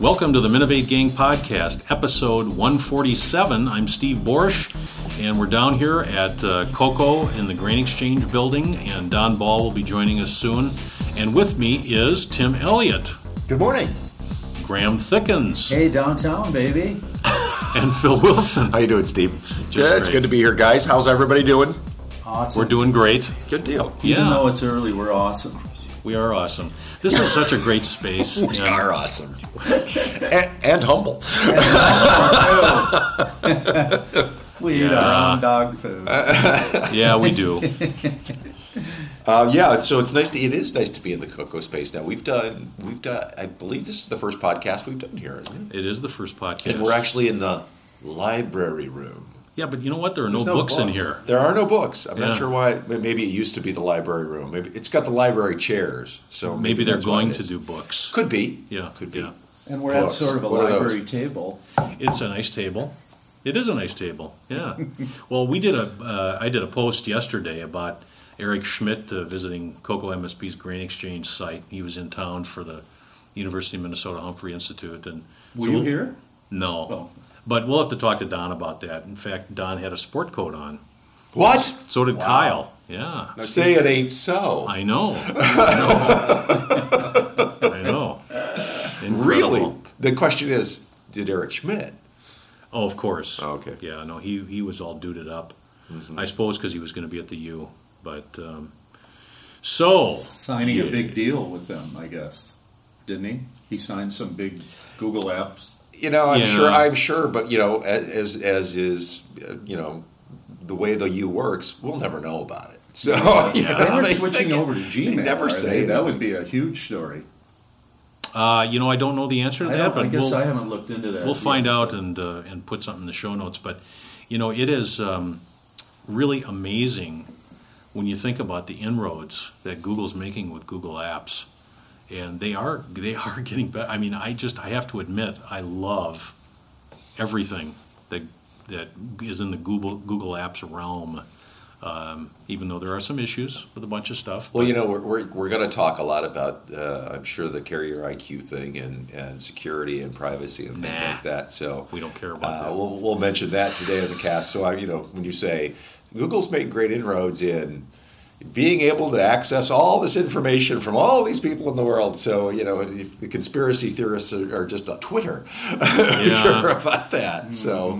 Welcome to the Minovate Gang Podcast, episode 147. I'm Steve Borsch, and we're down here at Coco in the Grain Exchange building, and Don Ball will be joining us soon. And with me is Tim Elliott. Good morning. Graham Thickens. Hey, downtown, baby. And Phil Wilson. How you doing, Steve? Great. It's good to be here, guys. How's everybody doing? Awesome. We're doing great. Good deal. Even though it's early, we're awesome. We are awesome. This is such a great space. We are awesome. and humble. We eat our own dog food. Yeah, we do. So it's nice. It is nice to be in the Coco space now. We've done. I believe this is the first podcast we've done here, isn't it? It is the first podcast. And we're actually in the library room. Yeah, but you know what? There are no books in here. There are no books. I'm not sure why. Maybe it used to be the library room. Maybe it's got the library chairs. So maybe they're going to do books. Could be. Yeah, could be. Yeah. And we're at sort of a library table. It's a nice table. It is a nice table. Yeah. Well, I did a post yesterday about Eric Schmidt visiting Coco MSP's Grain Exchange site. He was in town for the University of Minnesota Humphrey Institute. And Were you here? No. Oh. But we'll have to talk to Don about that. In fact, Don had a sport coat on. What? So did Kyle. Yeah. Now say it ain't so. I know. I know. Incredible. Really? The question is, did Eric Schmidt? Oh, of course. Oh, okay. Yeah, no, he was all duded up. Mm-hmm. I suppose because he was going to be at the U. But, Signing a big deal with them, I guess. Didn't he? He signed some big Google apps. I'm sure, but as is, the way the U works, we'll never know about it. So They were switching over to Gmail. They never say that would be a huge story. I don't know the answer to that. But I guess I haven't looked into that. We'll find out and put something in the show notes. But it is really amazing when you think about the inroads that Google's making with Google Apps. And they are getting better. I mean, I have to admit, I love everything that is in the Google Apps realm. Even though there are some issues with a bunch of stuff. Well, we're going to talk a lot about, I'm sure, the carrier IQ thing and security and privacy and things like that. So we don't care about that. We'll mention that today in the cast. So when you say Google's made great inroads in being able to access all this information from all these people in the world. So, if the conspiracy theorists are just on Twitter, sure about that. Mm-hmm.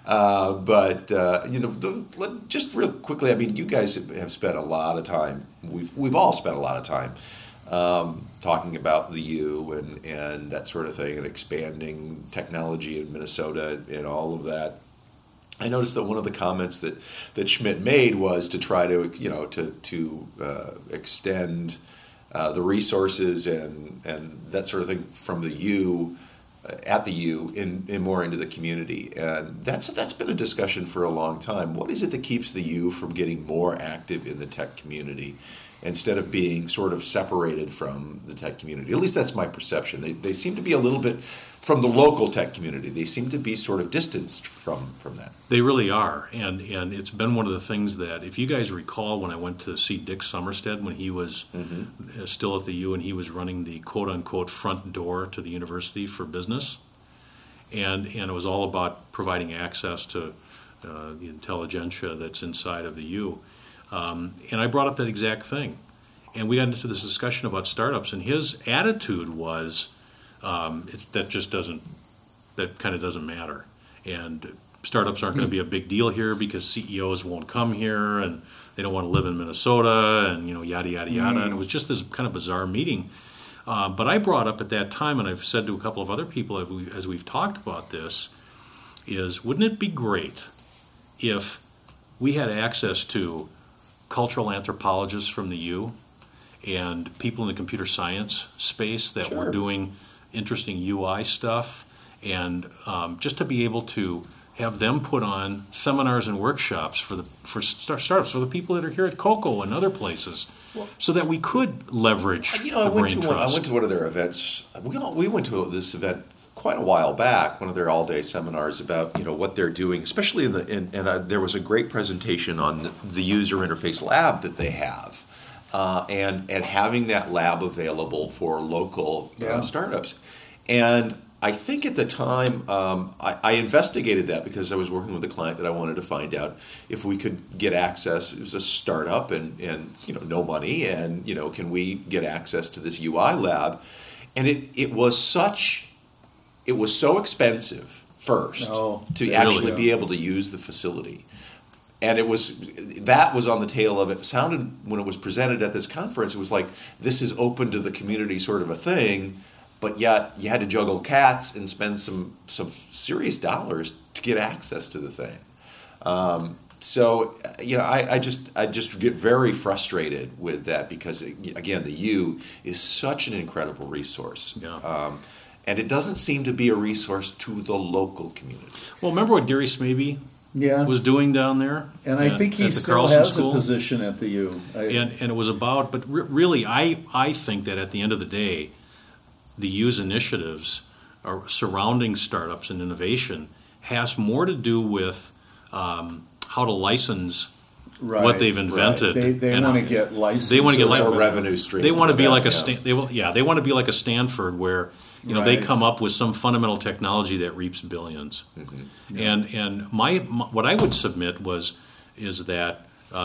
So, just real quickly, I mean, you guys have spent a lot of time, we've all spent a lot of time talking about the U and that sort of thing and expanding technology in Minnesota and all of that. I noticed that one of the comments that Schmidt made was to try to extend the resources and that sort of thing from the U at the U in more into the community, and that's been a discussion for a long time. What is it that keeps the U from getting more active in the tech community instead of being sort of separated from the tech community? At least that's my perception. They seem to be a little bit from the local tech community. They seem to be sort of distanced from that. They really are, and it's been one of the things that, if you guys recall, when I went to see Dick Summerstead when he was still at the U and he was running the quote-unquote front door to the university for business, and it was all about providing access to the intelligentsia that's inside of the U. And I brought up that exact thing. And we got into this discussion about startups, and his attitude was, that kind of doesn't matter. And startups aren't going to be a big deal here because CEOs won't come here and they don't want to live in Minnesota and, yada, yada, yada. And it was just this kind of bizarre meeting. But I brought up at that time, and I've said to a couple of other people as we've talked about this, is wouldn't it be great if we had access to cultural anthropologists from the U and people in the computer science space that were doing interesting UI stuff, and just to be able to have them put on seminars and workshops for startups, for the people that are here at Coco and other places, so that we could leverage the brain trust. I went to one of their events. We went to this event quite a while back, one of their all-day seminars about what they're doing, especially there was a great presentation on the user interface lab that they have. And having that lab available for local startups. And I think at the time I investigated that because I was working with a client that I wanted to find out if we could get access. It was a startup and no money, and can we get access to this UI lab? And it was so expensive first to actually be able to use the facility. And that was on the tail of it. It sounded, when it was presented at this conference, it was like, this is open to the community sort of a thing, but yet you had to juggle cats and spend some serious dollars to get access to the thing. I just get very frustrated with that because, again, the U is such an incredible resource. Yeah. And it doesn't seem to be a resource to the local community. Well, remember what Gary Smeby was doing down there? And I think he still Carlson has School? a position at the U. And it was about, but really, I think that at the end of the day, the U's initiatives surrounding startups and innovation has more to do with how to license what they've invented. Right. They want to get licensed. They want to get a revenue stream. They want to be like they want to be like a Stanford where they come up with some fundamental technology that reaps billions. Mm-hmm. Yeah. And my what I would submit is that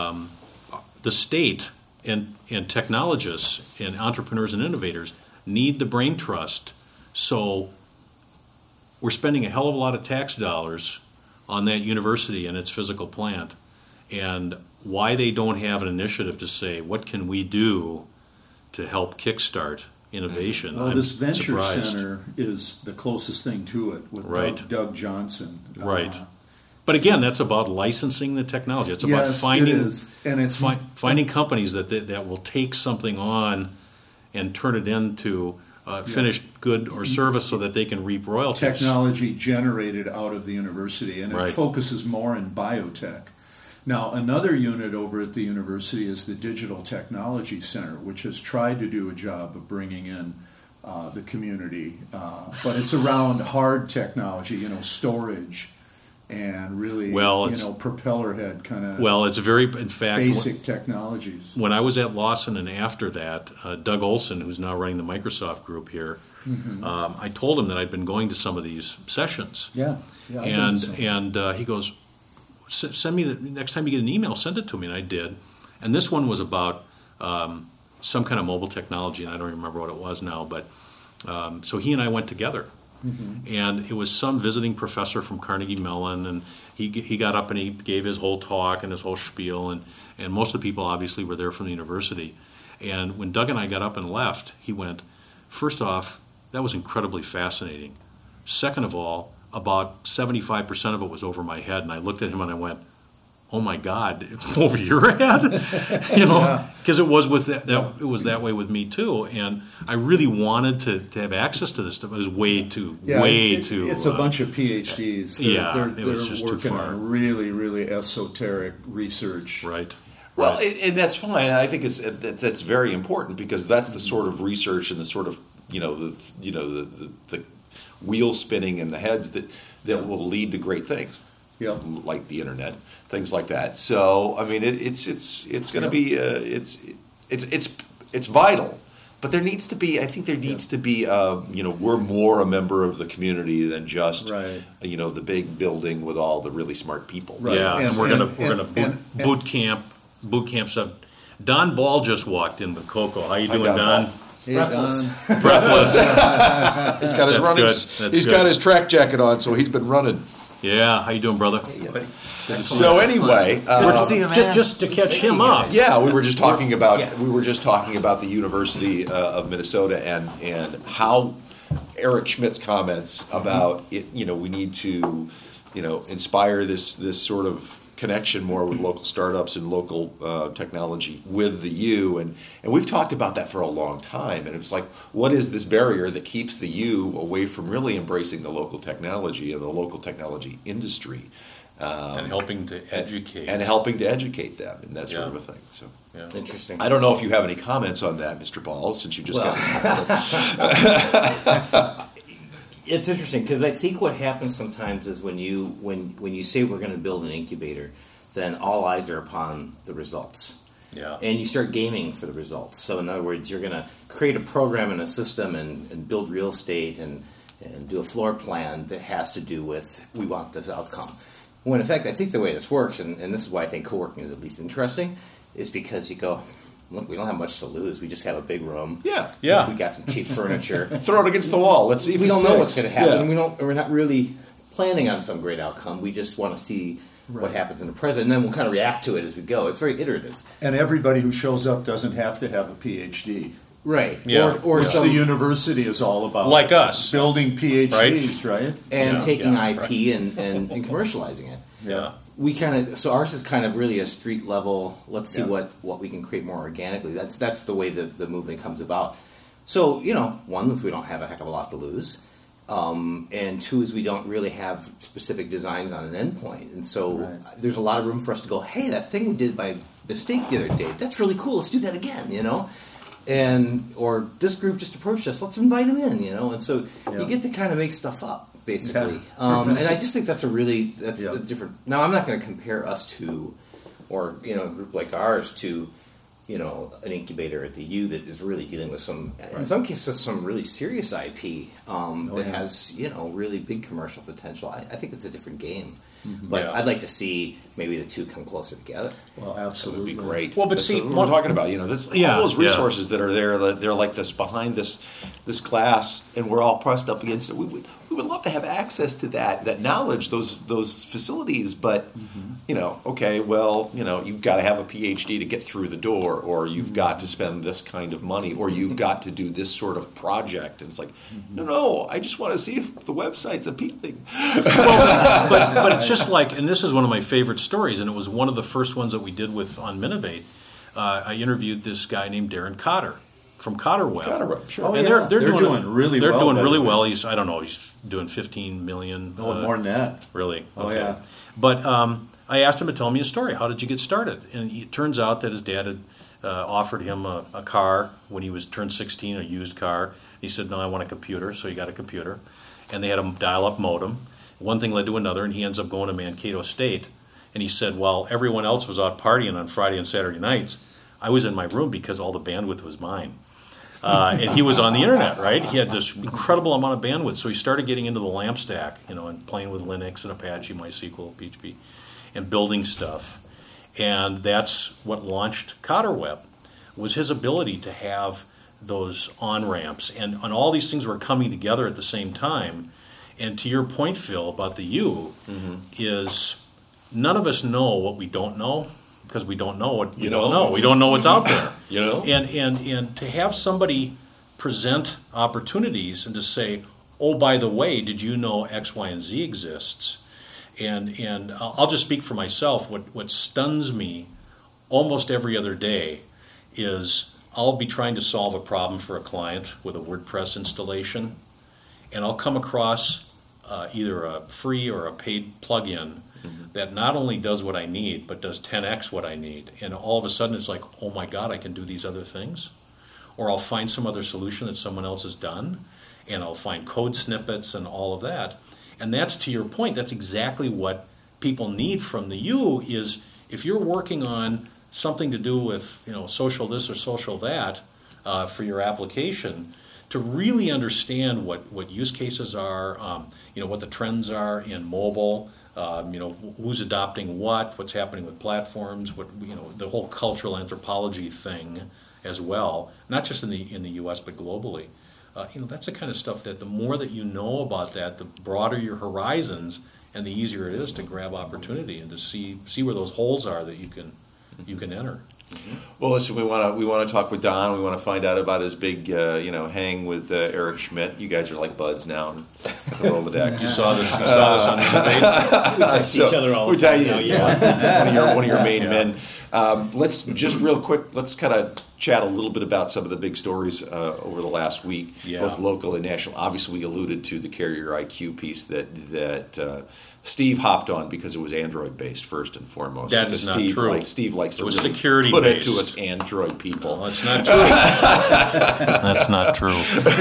the state and technologists and entrepreneurs and innovators need the brain trust. So we're spending a hell of a lot of tax dollars on that university and its physical plant, and why they don't have an initiative to say, what can we do to help kickstart innovation? Well, I'm this venture surprised. center is the closest thing to it with Doug Johnson. Right. But again, that's about licensing the technology. It's about finding it is. And it's finding companies that will take something on and turn it into finished good or service so that they can reap royalties. Technology generated out of the university, and it focuses more in biotech. Now, another unit over at the university is the Digital Technology Center, which has tried to do a job of bringing in the community, but it's around hard technology, storage, and really, propeller head kind of. Well, it's in fact, basic technologies. When I was at Lawson, and after that, Doug Olson, who's now running the Microsoft group here, I told him that I'd been going to some of these sessions. Yeah. And he goes, send me next time you get an email, send it to me, and I did. And this one was about some kind of mobile technology, and I don't remember what it was now, but so he and I went together. Mm-hmm. And it was some visiting professor from Carnegie Mellon, and he got up and he gave his whole talk and his whole spiel, and most of the people obviously were there from the university. And when Doug and I got up and left, he went, first off, that was incredibly fascinating. Second of all, about 75% of it was over my head, and I looked at him and I went, oh my God, over your head? Because it was it was that way with me too, and I really wanted to have access to this stuff. It was way too. It's a bunch of PhDs. They're working on really, really esoteric research. Right. Well, and that's fine. I think that's very important because that's the sort of research and the sort of the wheel spinning in the heads that will lead to great things. Yeah. Like the internet, things like that. So I mean, it's going to be it's vital, but there needs to be. I think there needs to be. We're more a member of the community than just the big building with all the really smart people. Right. Yeah, and we're gonna boot camp stuff. Don Ball just walked in with Coco. How you doing, Don? Breathless. He's got his running. He's got his track jacket on, so he's been running. Yeah, how you doing, brother? So anyway, just to catch him up. Yeah, we were just talking about the University of Minnesota and how Eric Schmidt's comments about it. We need to inspire this sort of connection more with local startups and local technology with the U, and we've talked about that for a long time, and it's like, what is this barrier that keeps the U away from really embracing the local technology and the local technology industry, and helping to educate them and that sort of a thing. So it's interesting. I don't know if you have any comments on that, Mr. Ball, since you just got. It's interesting because I think what happens sometimes is when you say we're going to build an incubator, then all eyes are upon the results. Yeah. And you start gaming for the results. So in other words, you're going to create a program and a system and build real estate and and do a floor plan that has to do with, we want this outcome. When in fact, I think the way this works, and this is why I think co-working is at least interesting, is because you go, look, we don't have much to lose. We just have a big room. Yeah. We got some cheap furniture. Throw it against the wall. Let's see if we don't know what's going to happen. Yeah. We're not really planning on some great outcome. We just want to see what happens in the present, and then we'll kind of react to it as we go. It's very iterative. And everybody who shows up doesn't have to have a PhD. Right. Yeah. Or Which some, the university is all about. Like us. Building PhDs, right? and taking IP and commercializing it. Yeah. We so ours is kind of really a street level. Let's see what we can create more organically. That's the way the movement comes about. So one, if we don't have a heck of a lot to lose, and two is we don't really have specific designs on an endpoint, and so there's a lot of room for us to go, hey, that thing we did by mistake the other day, that's really cool. Let's do that again, and or this group just approached us. Let's invite them in, and so you get to kind of make stuff up. Basically, and I just think that's a different. Now, I'm not going to compare us to, or a group like ours to, an incubator at the U that is really dealing with in some cases, some really serious IP that has really big commercial potential. I think it's a different game, but I'd like to see maybe the two come closer together. Well, absolutely, That would be great. Well, but That's see, what we're talking about, all those resources that are there, they're like this behind this glass, and we're all pressed up against it. We would love to have access to that knowledge, those facilities, but okay, well, you've got to have a PhD to get through the door, or you've got to spend this kind of money, or you've got to do this sort of project, and it's like, no, I just want to see if the website's appealing. But it's just like, and this is one of my favorite stories, and it was one of the first ones that we did on Minovate. I interviewed this guy named Darren Cotter from CotterWeb. CotterWeb, sure. And they're doing really they're well. doing really well. He's doing 15 million. More than that. Really? Oh, okay. yeah. But I asked him to tell me a story. How did you get started? And it turns out that his dad had offered him a car when he turned 16, a used car. He said, no, I want a computer. So he got a computer. And they had a dial-up modem. One thing led to another, and he ends up going to Mankato State. And he said, well, everyone else was out partying on Friday and Saturday nights. I was in my room because all the bandwidth was mine. And he was on the internet, right? He had this incredible amount of bandwidth. So he started getting into the LAMP stack, and playing with Linux and Apache, MySQL, PHP, and building stuff. And that's what launched CotterWeb, was his ability to have those on-ramps. And all these things were coming together at the same time. And to your point, Phil, about the U, is none of us know what we don't know, because we don't know what we don't know. We don't know what's out there. And to have somebody present opportunities and to say, oh, by the way, did you know X, Y, and Z exists? And I'll just speak for myself. What stuns me almost every other day is I'll be trying to solve a problem for a client with a WordPress installation, and I'll come across either a free or a paid plugin that not only does what I need, but does 10x what I need. And all of a sudden it's like, oh my God, I can do these other things. Or I'll find some other solution that someone else has done, and I'll find code snippets and all of that. And that's, to your point, that's exactly what people need from the U, is if you're working on something to do with social this or social that for your application, to really understand what use cases are, what the trends are in mobile, who's adopting what's happening with platforms, the whole cultural anthropology thing as well, not just in the U.S. but globally. That's the kind of stuff that the more that you know about that, the broader your horizons, and the easier it is to grab opportunity and to see where those holes are that you can enter. Well, listen, we want to talk with Don. We want to find out about his big, hang with Eric Schmidt. You guys are like buds now. The Rolodex. You saw this on the debate. We text each other all the time. One of your main men. Let's just real quick. Let's kind of chat a little bit about some of the big stories over the last week, both local and national. Obviously, we alluded to the Carrier IQ piece that Steve hopped on because it was Android based first and foremost. That is not Steve, true. Steve likes to It was really security put based. it to us Android people. No, that's not true. That's not true.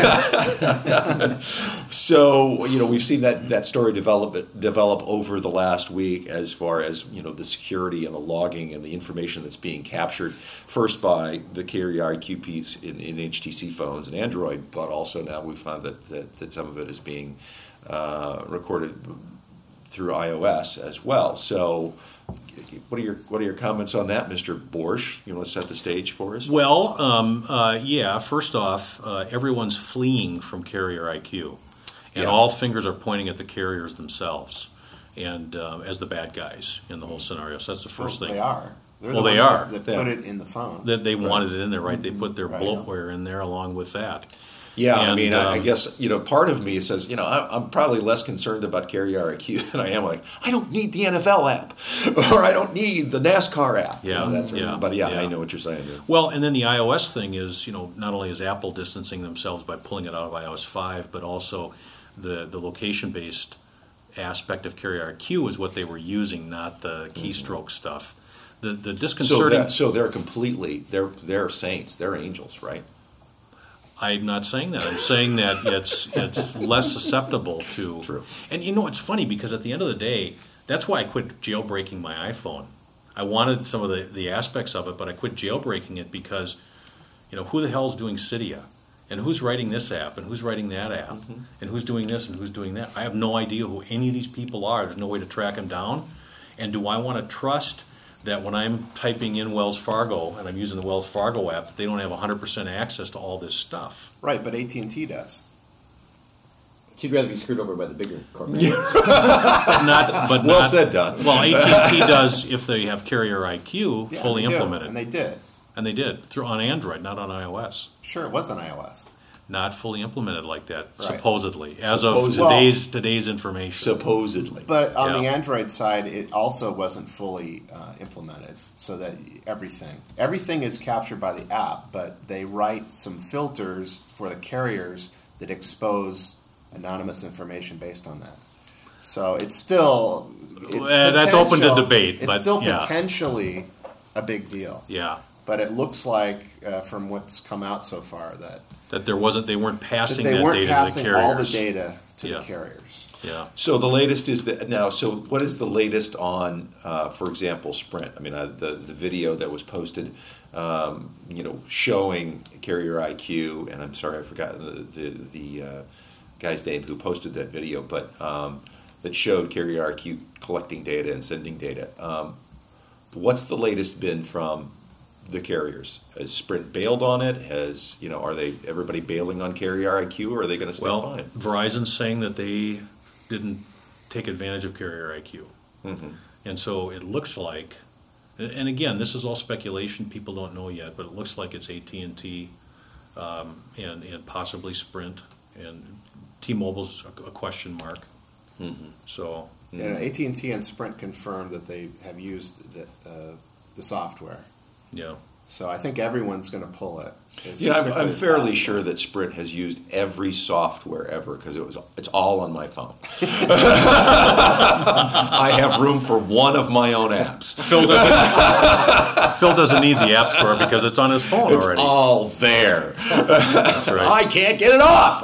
So we've seen that story develop over the last week as far as the security and the logging and the information that's being captured first by the Carrier IQ piece in HTC phones and Android, but also now we've found that some of it is being recorded through iOS as well. So, what are your comments on that, Mr. Borsch? You want to set the stage for us? Well, first off, everyone's fleeing from Carrier IQ, and all fingers are pointing at the carriers themselves, and as the bad guys in the whole scenario. So that's the first thing. They are. They're Well, the they ones are. that put it in the phone. That they wanted it in there, right? They put their Right. bloatware in there along with that. Yeah, And, I guess part of me says I'm probably less concerned about Carrier IQ than I am like I don't need the NFL app or I don't need the NASCAR app. Yeah, That's yeah, But yeah. I know what you're saying. Yeah. Well, and then the iOS thing is, not only is Apple distancing themselves by pulling it out of iOS 5, but also the location-based aspect of Carrier IQ is what they were using, not the keystroke stuff. The disconcerting. So they're completely they're saints, they're angels, right? I'm not saying that. I'm saying that it's less susceptible to. True. And it's funny because at the end of the day, that's why I quit jailbreaking my iPhone. I wanted some of the aspects of it, but I quit jailbreaking it because, who the hell's doing Cydia? And who's writing this app? And who's writing that app? Mm-hmm. And who's doing this? And who's doing that? I have no idea who any of these people are. There's no way to track them down. And do I want to trust that when I'm typing in Wells Fargo and I'm using the Wells Fargo app, that they don't have 100% access to all this stuff? Right, but AT&T does. She'd rather be screwed over by the bigger corporations. Well said, Don. Well, AT&T does if they have Carrier IQ Yeah, fully they do, implemented. and they did. And they did on Android, not on iOS. Sure, it was on iOS. Not fully implemented like that, Right. supposedly, as Supposedly. of today's information. Supposedly. But on the Yeah. Android side, it also wasn't fully implemented, so that everything is captured by the app, but they write some filters for the carriers that expose anonymous information based on that. So it's still That's open to potential- debate, It's but still yeah. potentially a big deal. Yeah, But it looks like from what's come out so far that they weren't passing they that weren't data passing to the all the carriers. data to Yeah. the carriers. Yeah. So the latest is that now. So what is the latest on, for example, Sprint? I mean, the video that was posted, showing Carrier IQ, and I'm sorry I forgot the guy's name who posted that video, but that showed Carrier IQ collecting data and sending data. What's the latest been from the carriers? Has Sprint bailed on it? Are everybody bailing on Carrier IQ, or are they going to stay Well, behind? Verizon's saying that they didn't take advantage of Carrier IQ. Mm-hmm. And so it looks like, and again, this is all speculation, people don't know yet, but it looks like it's AT&T and possibly Sprint, and T-Mobile's a question mark. Mm-hmm. So, AT&T and Sprint confirmed that they have used the software. yeah. So I think everyone's going to pull it. I'm fairly sure that Sprint has used every software ever because it's all on my phone. I have room for one of my own apps. Phil doesn't need the App Store because it's on his phone It's already. all there. That's right. I can't get it off.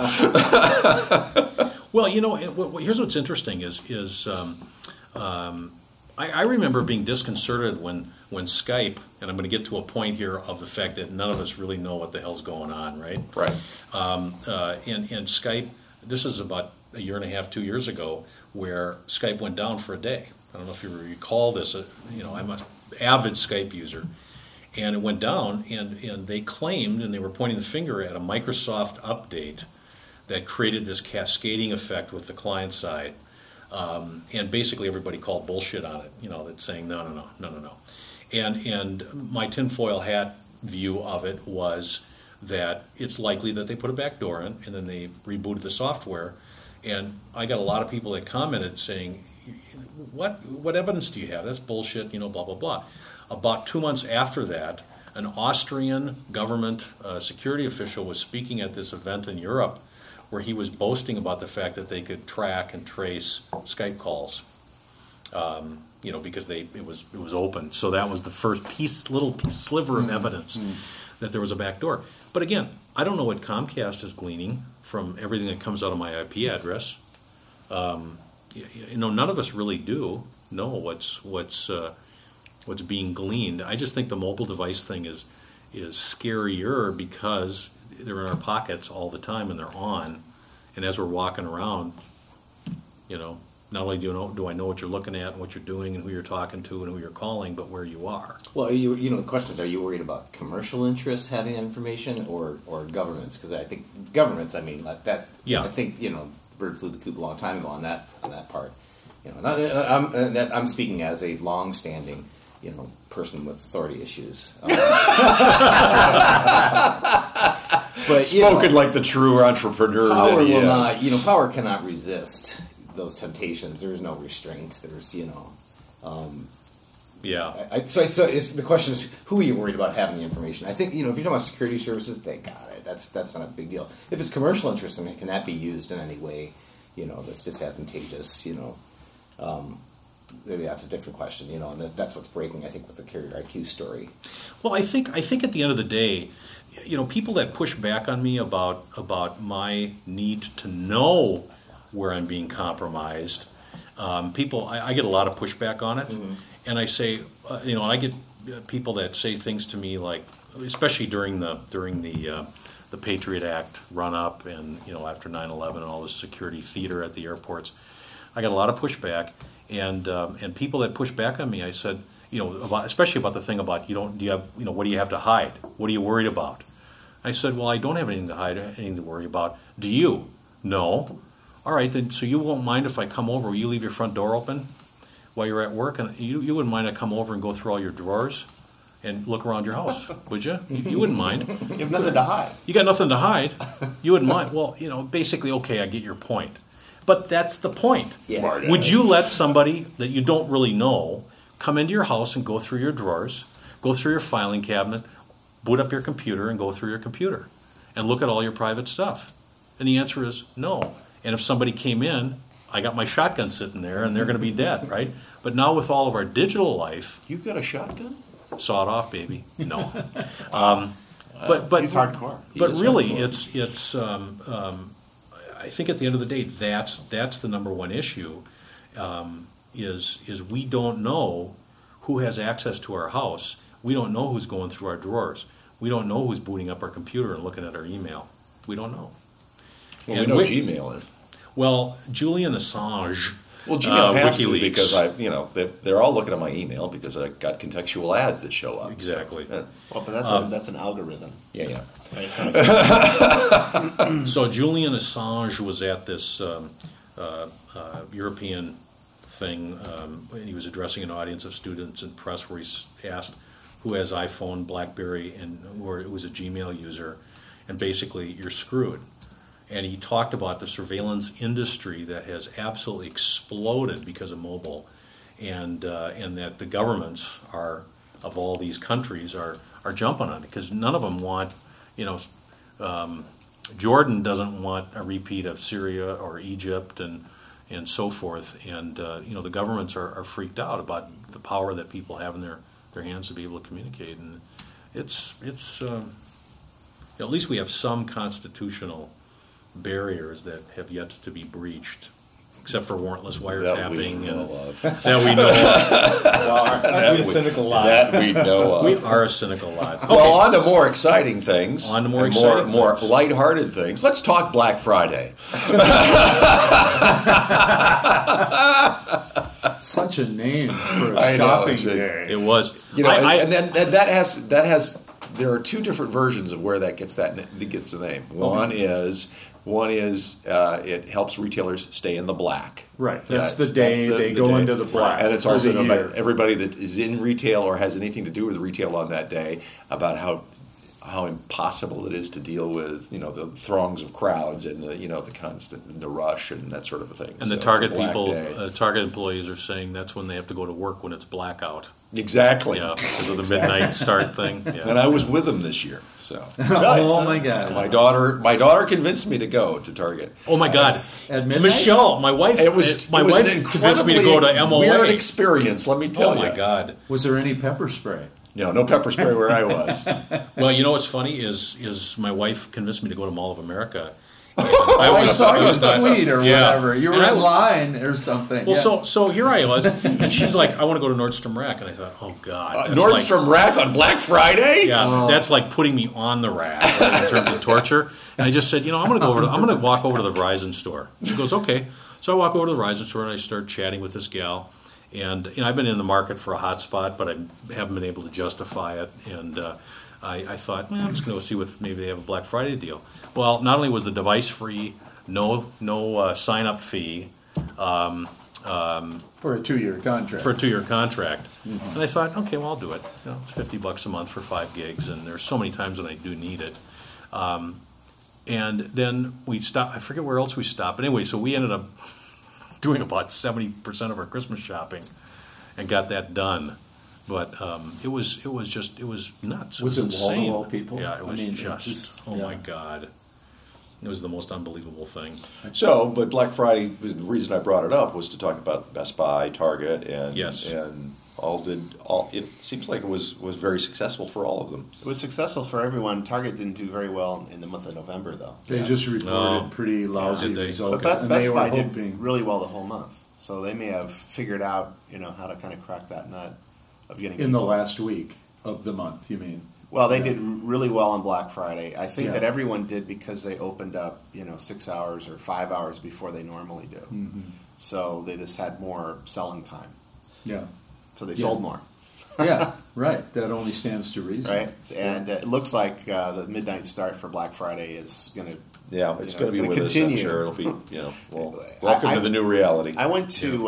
Well, here's what's interesting is I remember being disconcerted when Skype, and I'm going to get to a point here of the fact that none of us really know what the hell's going on, right? Right. And Skype, this is about a year and a half, 2 years ago, where Skype went down for a day. I don't know if you recall this. I'm an avid Skype user. And it went down, and they claimed, and they were pointing the finger at a Microsoft update that created this cascading effect with the client side. And basically everybody called bullshit on it, that's saying, no. And my tinfoil hat view of it was that it's likely that they put a backdoor in, and then they rebooted the software. And I got a lot of people that commented saying, what evidence do you have? That's bullshit, blah, blah, blah. About 2 months after that, an Austrian government security official was speaking at this event in Europe where he was boasting about the fact that they could track and trace Skype calls. because it was open. So that was the first little sliver of evidence that there was a back door. But again, I don't know what Comcast is gleaning from everything that comes out of my IP address. None of us really do know what's being gleaned. I just think the mobile device thing is scarier because they're in our pockets all the time and they're on. And as we're walking around, not only do I know what you're looking at and what you're doing and who you're talking to and who you're calling, but where you are. Well, the question is, are you worried about commercial interests having information or governments? Because I think governments, Yeah. I think, the bird flew the coop a long time ago on that part. I'm speaking as a long-standing, person with authority issues. But Spoken like the true entrepreneur. Power that he will is. not. Power cannot resist those temptations. There is no restraint. There's, Yeah. So it's, the question is, who are you worried about having the information? I think, if you're talking about security services, they got it. That's not a big deal. If it's commercial interest, can that be used in any way, that's disadvantageous, maybe that's a different question, and that's what's breaking, I think, with the Carrier IQ story. Well, I think at the end of the day, people that push back on me about my need to know where I'm being compromised, I get a lot of pushback on it, and I say, I get people that say things to me like, especially during the Patriot Act run up and after 9/11 and all the security theater at the airports, I got a lot of pushback, and people that push back on me, I said, especially about the thing about what do you have to hide? What are you worried about? I said, well, I don't have anything to hide, anything to worry about. Do you? No. All right, then. So you won't mind if I come over? Will you leave your front door open while you're at work, and you wouldn't mind I come over and go through all your drawers and look around your house, would you? You wouldn't mind. You have nothing to hide. You got nothing to hide. You wouldn't mind. Well, basically, okay, I get your point. But that's the point. Yeah. Would you let somebody that you don't really know come into your house and go through your drawers, go through your filing cabinet, boot up your computer and go through your computer and look at all your private stuff? And the answer is no. And if somebody came in, I got my shotgun sitting there and they're going to be dead, right? But now with all of our digital life... You've got a shotgun? Saw it off, baby. No. But he's hardcore. But really, it's I think at the end of the day, that's the number one issue, is we don't know who has access to our house. We don't know who's going through our drawers. We don't know who's booting up our computer and looking at our email. We don't know. Well, we know Gmail is. Well, Julian Assange. Well, Gmail has WikiLeaks. to because they're all looking at my email because I got contextual ads that show up. Exactly. So, Well, but that's an algorithm. yeah. Right? It's not So Julian Assange was at this European thing, and he was addressing an audience of students and press where he asked who has iPhone, BlackBerry, and who was a Gmail user, and basically you're screwed. And he talked about the surveillance industry that has absolutely exploded because of mobile, and that the governments of all these countries are jumping on it because none of them want, Jordan doesn't want a repeat of Syria or Egypt and so forth, and the governments are freaked out about the power that people have in their hands to be able to communicate, and it's at least we have some constitutional barriers that have yet to be breached, except for warrantless wiretapping that we know of. Well, aren't we a cynical lot? That we know of. We are a cynical lot. Okay. Well, on to more exciting things. On to more and exciting more things. lighthearted things. Let's talk Black Friday. Such a name for a I know, shopping it's a- day. It was. And then that has. There are two different versions of where that gets the name. One is it helps retailers stay in the black. Right. That's the day they go day. into the black. And it's for also the about year. everybody that is in retail or has anything to do with retail on that day about how impossible it is to deal with the throngs of crowds and the constant the rush and that sort of a thing. And the Target people, Target employees are saying that's when they have to go to work when it's blackout. Exactly. Yeah, because of the midnight start thing. Yeah. And I was with them this year. So Oh my God! my daughter convinced me to go to Target. Oh my God! At midnight? Michelle, my wife. It was my it was wife an convinced me to go to MOA. Weird experience, let me tell Oh you. my God! Was there any pepper spray? No pepper spray where I was. Well, you know what's funny is my wife convinced me to go to Mall of America. And I saw I you was not- tweet or yeah. whatever. You were And I in was- line or something. Well, Yeah. so here I was, and she's like, "I want to go to Nordstrom Rack," and I thought, "Oh God, that's Nordstrom Rack on Black Friday? yeah, that's like putting me on the rack right, in terms of torture." And I just said, I'm going to walk over to the Verizon store. She goes, "Okay." So I walk over to the Verizon store and I start chatting with this gal. And I've been in the market for a hotspot, but I haven't been able to justify it. And I thought, I'm just going to go see what maybe they have a Black Friday deal. Well, not only was the device free, no sign up fee. For a 2-year contract. For a 2-year contract. Mm-hmm. And I thought, okay, well, I'll do it. It's $50 a month for 5 gigs, and there's so many times when I do need it. And then we stopped. I forget where else we stopped. But anyway, so we ended up doing about 70% of our Christmas shopping and got that done. But it was nuts. Was it insane. wall-to-wall people? Yeah, it was I mean, oh my God. It was the most unbelievable thing. So, but Black Friday, the reason I brought it up was to talk about Best Buy, Target, and Yes. and it seems like it was very successful for all of them. It was successful for everyone. Target didn't do very well in the month of November, though. They just reported pretty lousy Did they? results. But and Best they were Buy did hoping. really well the whole month. So they may have figured out, how to kind of crack that nut of getting In the people. last week of the month, you mean? Well, they did really well on Black Friday. I think Yeah. that everyone did because they opened up, 6 hours or 5 hours before they normally do. Mm-hmm. So they just had more selling time. Yeah. So they Yeah. sold more, Yeah, right. That only stands to reason. right? And it looks like the midnight start for Black Friday is going to. Yeah, it's going to be gonna with continue. us. I'm sure it'll be. Well, welcome to the new reality. I went to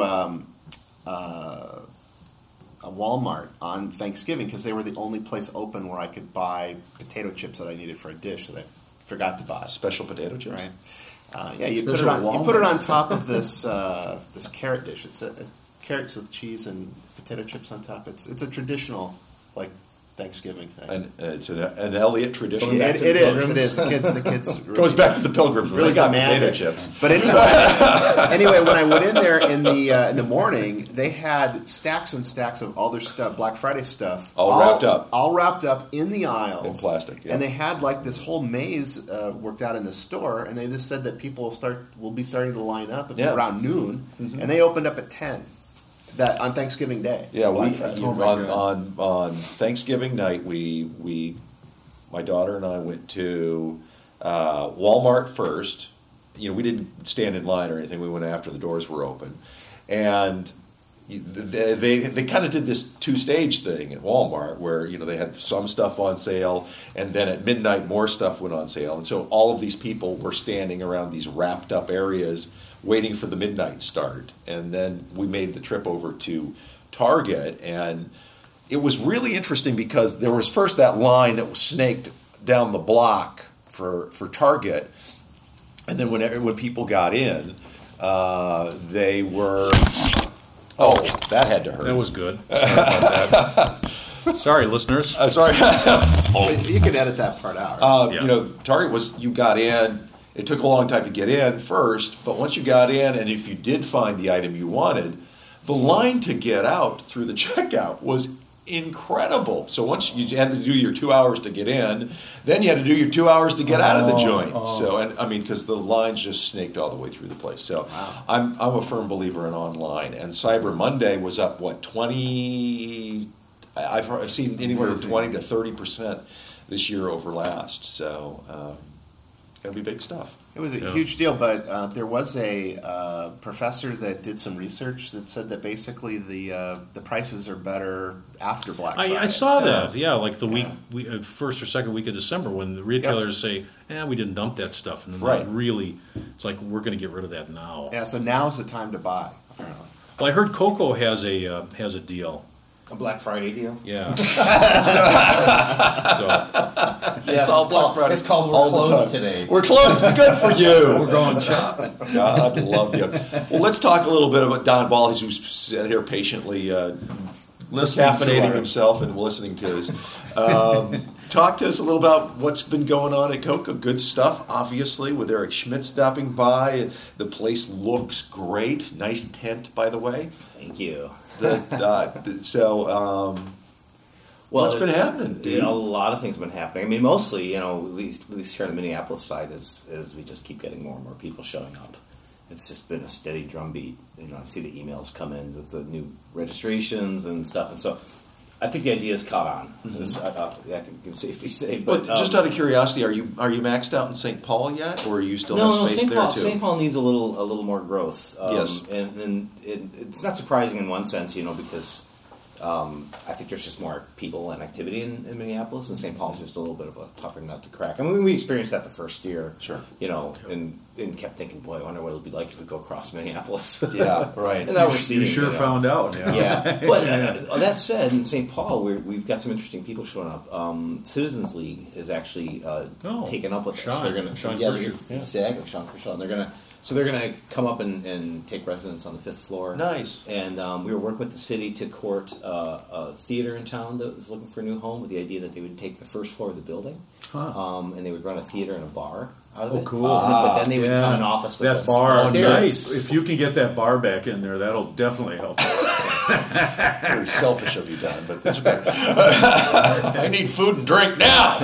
a Walmart on Thanksgiving because they were the only place open where I could buy potato chips that I needed for a dish that I forgot to buy. Special potato chips. Right? You Those put it are on. You put it Walmart. on top of this this carrot dish. It's carrots with cheese and potato chips on top. It's a traditional Thanksgiving thing. And it's an Elliott tradition. It to the is. Pilgrims. It is. The kids really, Goes back to the Pilgrims. Really really got demand potato it. chips. But anyway, when I went in there in the morning, they had stacks and stacks of all their stuff, Black Friday stuff, All wrapped up in the aisles in plastic. Yeah. And they had this whole maze worked out in the store, and they just said that people will be starting to line up around noon, and they opened up at 10. That on Thanksgiving Day. Yeah, Oh my God. on Thanksgiving night, we my daughter and I went to Walmart first. We didn't stand in line or anything. We went after the doors were open, and they kind of did this 2-stage thing at Walmart where they had some stuff on sale, and then at midnight more stuff went on sale, and so all of these people were standing around these wrapped up areas waiting for the midnight start. And then we made the trip over to Target, and it was really interesting because there was first that line that was snaked down the block for Target, and then when people got in, they were that had to hurt. That was good. Sorry about that. Sorry, listeners. Sorry. You can edit that part out. Yeah. Target was, you got in. It took a long time to get in first, but once you got in, and if you did find the item you wanted, the line to get out through the checkout was incredible. So once you had to do your 2 hours to get in, then you had to do your 2 hours to get out of the joint. So, because the lines just snaked all the way through the place. So I'm a firm believer in online. And Cyber Monday was up 20? I've seen anywhere from 20 to 30% this year over last. So. Going to be big stuff. It was a huge deal, but there was a professor that did some research that said that basically the prices are better after Black Friday. I saw that. Yeah, like the week, first or second week of December, when the retailers say, we didn't dump that stuff. And then Right. it's like, we're going to get rid of that now. Yeah, so now's the time to buy, apparently. Well, I heard Coco has a deal. A Black Friday deal? Yeah. Yes, all Black Friday. it's called All We're the Closed time. Today. We're close. Good for you. We're going shopping. God love you. Well, let's talk a little bit about Don Ball, who's sat here patiently caffeinating himself and listening to us. Talk to us a little about what's been going on at Coca. Good stuff, obviously, with Eric Schmidt stopping by. The place looks great. Nice tent, by the way. Thank you. What's been happening, dude? A lot of things have been happening. I mean, mostly, at least here on the Minneapolis side, is we just keep getting more and more people showing up. It's just been a steady drumbeat. I see the emails come in with the new registrations and stuff, and so I think the idea is caught on. Mm-hmm. I think it's safe to say. But just out of curiosity, are you maxed out in St. Paul yet, or are you still have space there too? St. Paul needs a little more growth. Yes, and it's not surprising in one sense, because I think there's just more people and activity in Minneapolis, and St. Paul's just a little bit of a tougher nut to crack. I mean, we experienced that the first year, sure. And kept thinking, boy, I wonder what it'll be like if we go across Minneapolis. Yeah, right. And now we're seeing. You sure found out. Yeah. But that said, in St. Paul, we've got some interesting people showing up. Citizens League is actually taken up with us. Sean. They're going to, Sean exactly, Sean Kershaw. And they're going to come up and take residence on the 5th floor. Nice. And we were working with the city to court a theater in town that was looking for a new home with the idea that they would take the first floor of the building, and they would run a theater and a bar out of it. Cool. But then they would come in office with that us bar. upstairs. Nice. If you can get that bar back in there, that'll definitely help. Very selfish of you, Don, but that's okay. I need food and drink now.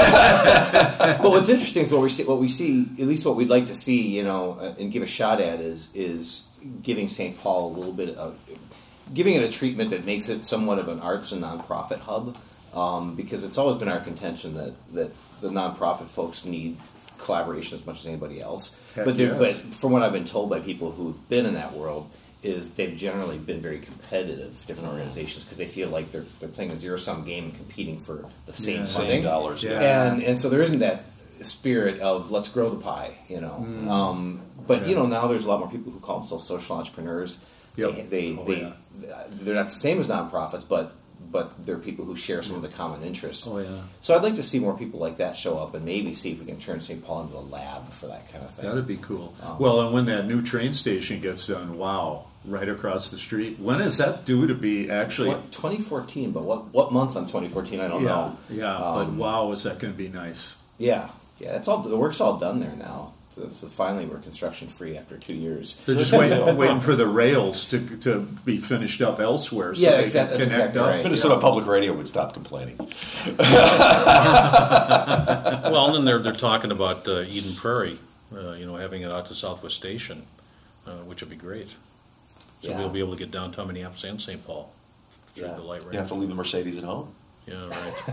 But what's interesting is what we see, at least what we'd like to see, and give a shot at is giving St. Paul a little bit of, giving it a treatment that makes it somewhat of an arts and nonprofit hub, because it's always been our contention that the nonprofit folks need collaboration as much as anybody else. But from what I've been told by people who've been in that world, is they've generally been very competitive, different organizations, because they feel like they're playing a zero-sum game and competing for the same funding. Same dollars. Yeah. And so there isn't that spirit of let's grow the pie, But now there's a lot more people who call themselves social entrepreneurs. Yep. They're not the same as nonprofits, but they're people who share some of the common interests. Oh, yeah. So I'd like to see more people like that show up and maybe see if we can turn St. Paul into a lab for that kind of thing. That'd be cool. Well, and when that new train station gets done, right across the street. When is that due to be actually? 2014, but what month on 2014, I don't know. Yeah, but wow, is that going to be nice. Yeah, it's all, the work's all done there now. So finally we're construction free after 2 years. They're just waiting for the rails to be finished up elsewhere. So that's exactly right. Minnesota Public Radio would stop complaining. Well, and then they're talking about Eden Prairie, having it out to Southwest Station, which would be great. So we'll be able to get downtown Minneapolis and St. Paul through the light rail. You have to leave the Mercedes at home. Yeah, right.